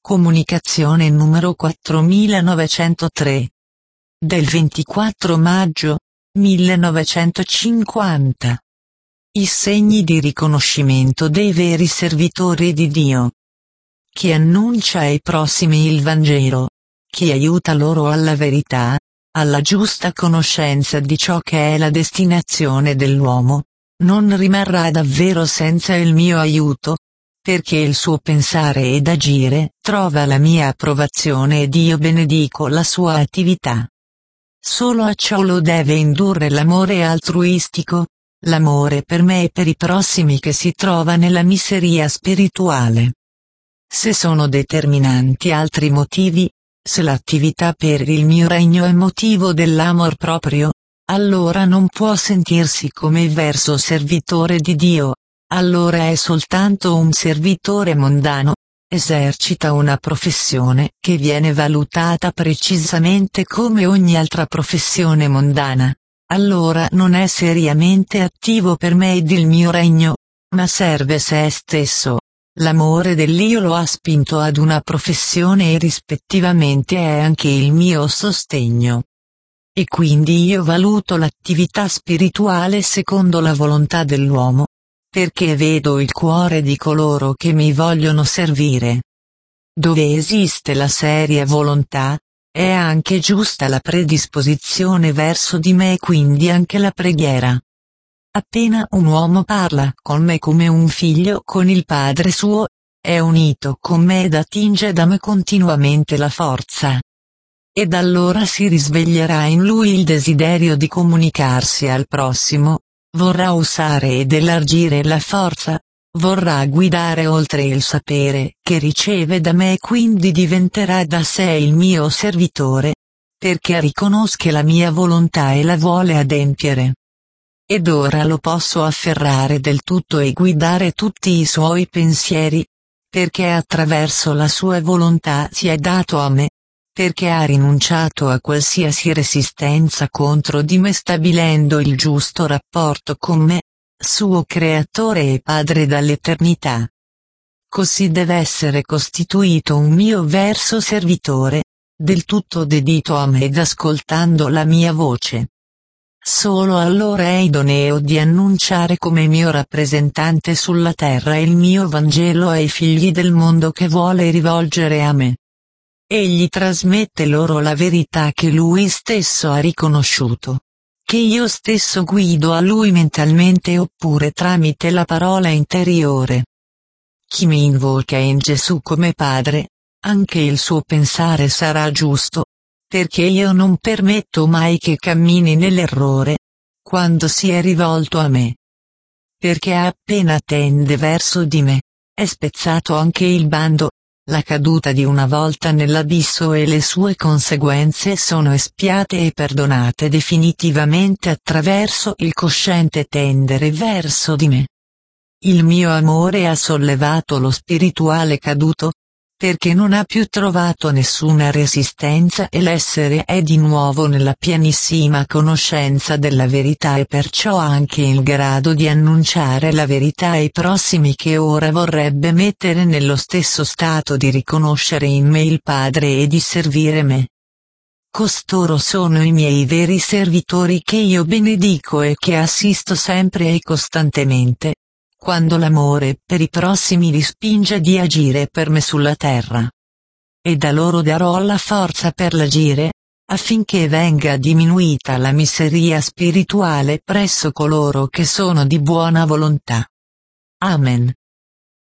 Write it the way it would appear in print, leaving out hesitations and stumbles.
Comunicazione numero 4903. Del 24 maggio 1950. I segni di riconoscimento dei veri servitori di Dio. Chi annuncia ai prossimi il Vangelo, chi aiuta loro alla verità, alla giusta conoscenza di ciò che è la destinazione dell'uomo, non rimarrà davvero senza il mio aiuto, perché il suo pensare ed agire trova la mia approvazione ed io benedico la sua attività. Solo a ciò lo deve indurre l'amore altruistico, l'amore per me e per i prossimi che si trova nella miseria spirituale. Se sono determinanti altri motivi, se l'attività per il mio regno è motivo dell'amor proprio, allora non può sentirsi come verso servitore di Dio, allora è soltanto un servitore mondano, esercita una professione che viene valutata precisamente come ogni altra professione mondana, allora non è seriamente attivo per me ed il mio regno, ma serve se stesso. L'amore dell'io lo ha spinto ad una professione e rispettivamente è anche il mio sostegno. E quindi io valuto l'attività spirituale secondo la volontà dell'uomo, perché vedo il cuore di coloro che mi vogliono servire. Dove esiste la seria volontà, è anche giusta la predisposizione verso di me e quindi anche la preghiera. Appena un uomo parla con me come un figlio con il Padre suo, è unito con me ed attinge da me continuamente la forza. Ed allora si risveglierà in lui il desiderio di comunicarsi al prossimo, vorrà usare ed elargire la forza, vorrà guidare oltre il sapere che riceve da me e quindi diventerà da sé il mio servitore, perché riconosce la mia volontà e la vuole adempiere. Ed ora lo posso afferrare del tutto e guidare tutti i suoi pensieri, perché attraverso la sua volontà si è dato a me, perché ha rinunciato a qualsiasi resistenza contro di me stabilendo il giusto rapporto con me, suo creatore e padre dall'eternità. Così deve essere costituito un mio verso servitore, del tutto dedito a me ed ascoltando la mia voce. Solo allora è idoneo di annunciare come mio rappresentante sulla terra il mio Vangelo ai figli del mondo che vuole rivolgere a me. Egli trasmette loro la verità che lui stesso ha riconosciuto, che io stesso guido a lui mentalmente oppure tramite la parola interiore. Chi mi invoca in Gesù come Padre, anche il suo pensare sarà giusto, perché io non permetto mai che cammini nell'errore, quando si è rivolto a me. Perché appena tende verso di me, è spezzato anche il bando, la caduta di una volta nell'abisso e le sue conseguenze sono espiate e perdonate definitivamente attraverso il cosciente tendere verso di me. Il mio amore ha sollevato lo spirituale caduto, perché non ha più trovato nessuna resistenza e l'essere è di nuovo nella pienissima conoscenza della verità e perciò anche in grado di annunciare la verità ai prossimi che ora vorrebbe mettere nello stesso stato di riconoscere in me il Padre e di servire me. Costoro sono i miei veri servitori che io benedico e che assisto sempre e costantemente, quando l'amore per i prossimi li spinge di agire per me sulla terra. Ed a loro darò la forza per l'agire, affinché venga diminuita la miseria spirituale presso coloro che sono di buona volontà. Amen.